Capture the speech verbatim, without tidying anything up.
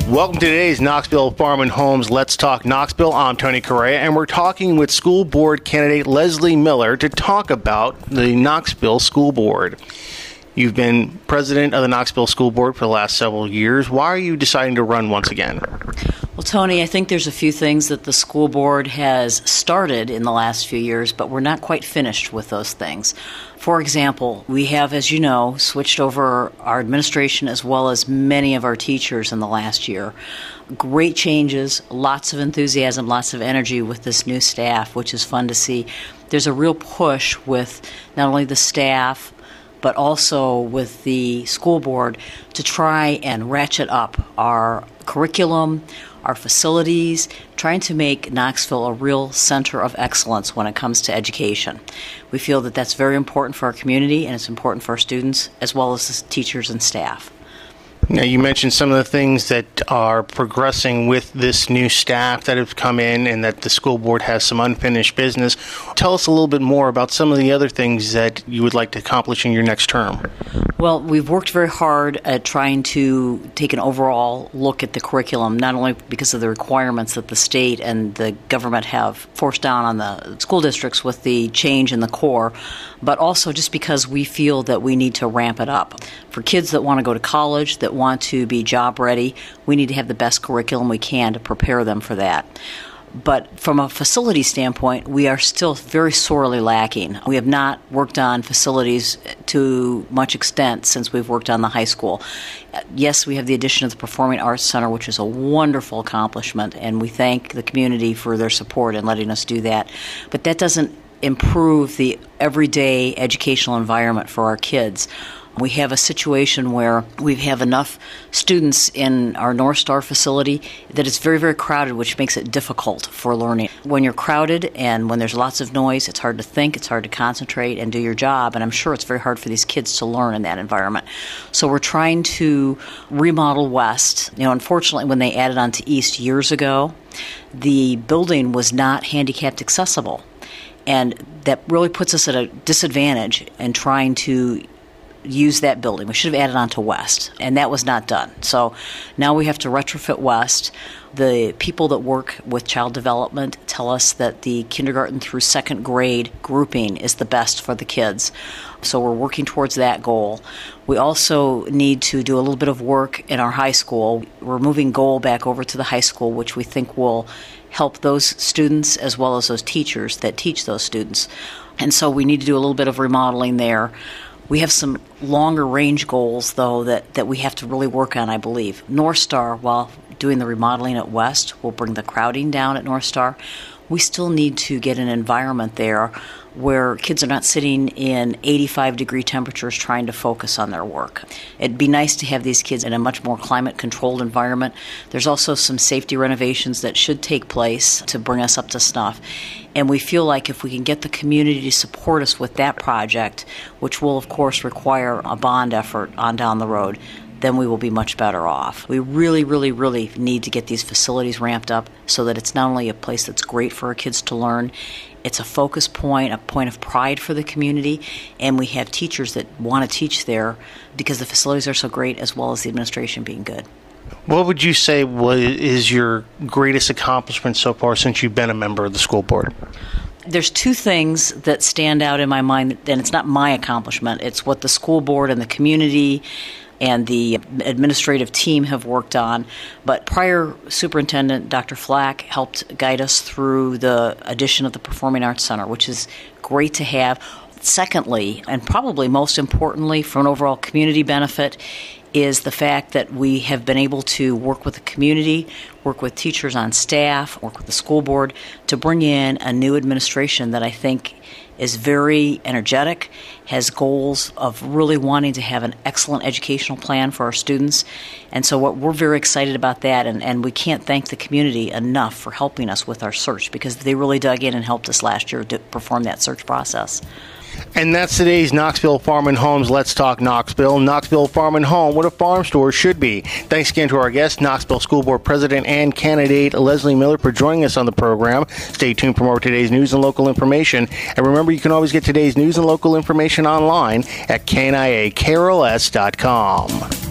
Welcome to today's Knoxville Farm and Homes Let's Talk Knoxville. I'm Tony Correa, and we're talking with school board candidate Leslie Miller to talk about the Knoxville School Board. You've been president of the Knoxville School Board for the last several years. Why are you deciding to run once again? Well, Tony, I think there's a few things that the school board has started in the last few years, but we're not quite finished with those things. For example, we have, as you know, switched over our administration as well as many of our teachers in the last year. Great changes, lots of enthusiasm, lots of energy with this new staff, which is fun to see. There's a real push with not only the staff, but also with the school board to try and ratchet up our curriculum, our facilities, trying to make Knoxville a real center of excellence when it comes to education. We feel that that's very important for our community, and it's important for our students as well as the teachers and staff. Now, you mentioned some of the things that are progressing with this new staff that have come in and that the school board has some unfinished business. Tell us a little bit more about some of the other things that you would like to accomplish in your next term. Well, we've worked very hard at trying to take an overall look at the curriculum, not only because of the requirements that the state and the government have forced down on the school districts with the change in the core, but also just because we feel that we need to ramp it up. For kids that want to go to college, that want to be job ready, we need to have the best curriculum we can to prepare them for that. But from a facility standpoint, we are still very sorely lacking. We have not worked on facilities to much extent since we've worked on the high school. Yes, we have the addition of the Performing Arts Center, which is a wonderful accomplishment, and we thank the community for their support in letting us do that. But that doesn't improve the everyday educational environment for our kids. We have a situation where we have enough students in our North Star facility that it's very, very crowded, which makes it difficult for learning. When you're crowded and when there's lots of noise, it's hard to think, it's hard to concentrate and do your job, and I'm sure it's very hard for these kids to learn in that environment. So we're trying to remodel West. You know, unfortunately, when they added on to East years ago, the building was not handicapped accessible, and that really puts us at a disadvantage in trying to use that building. We should have added on to West, and that was not done. So now we have to retrofit West. The people that work with child development tell us that the kindergarten through second grade grouping is the best for the kids. So we're working towards that goal. We also need to do a little bit of work in our high school. We're moving goal back over to the high school, which we think will help those students as well as those teachers that teach those students. And so we need to do a little bit of remodeling there. We have some longer range goals, though, that, that we have to really work on, I believe. North Star, while doing the remodeling at West, will bring the crowding down at North Star. We still need to get an environment there where kids are not sitting in eighty-five degree temperatures trying to focus on their work. It'd be nice to have these kids in a much more climate-controlled environment. There's also some safety renovations that should take place to bring us up to snuff. And we feel like if we can get the community to support us with that project, which will, of course, require a bond effort on down the road, then we will be much better off. We really, really, really need to get these facilities ramped up so that it's not only a place that's great for our kids to learn, it's a focus point, a point of pride for the community, and we have teachers that want to teach there because the facilities are so great as well as the administration being good. What would you say was, is your greatest accomplishment so far since you've been a member of the school board? There's two things that stand out in my mind, and it's not my accomplishment. It's what the school board and the community and the administrative team have worked on. But prior superintendent, Doctor Flack, helped guide us through the addition of the Performing Arts Center, which is great to have. Secondly, and probably most importantly for an overall community benefit, is the fact that we have been able to work with the community, work with teachers on staff, work with the school board to bring in a new administration that I think is very energetic, has goals of really wanting to have an excellent educational plan for our students. And so what we're very excited about that, and, and we can't thank the community enough for helping us with our search because they really dug in and helped us last year to perform that search process. And that's today's Knoxville Farm and Homes Let's Talk Knoxville. Knoxville Farm and Home, what a farm store should be. Thanks again to our guest, Knoxville School Board President and candidate Leslie Miller, for joining us on the program. Stay tuned for more of today's news and local information. And remember, you can always get today's news and local information online at K N I A K R O S dot com.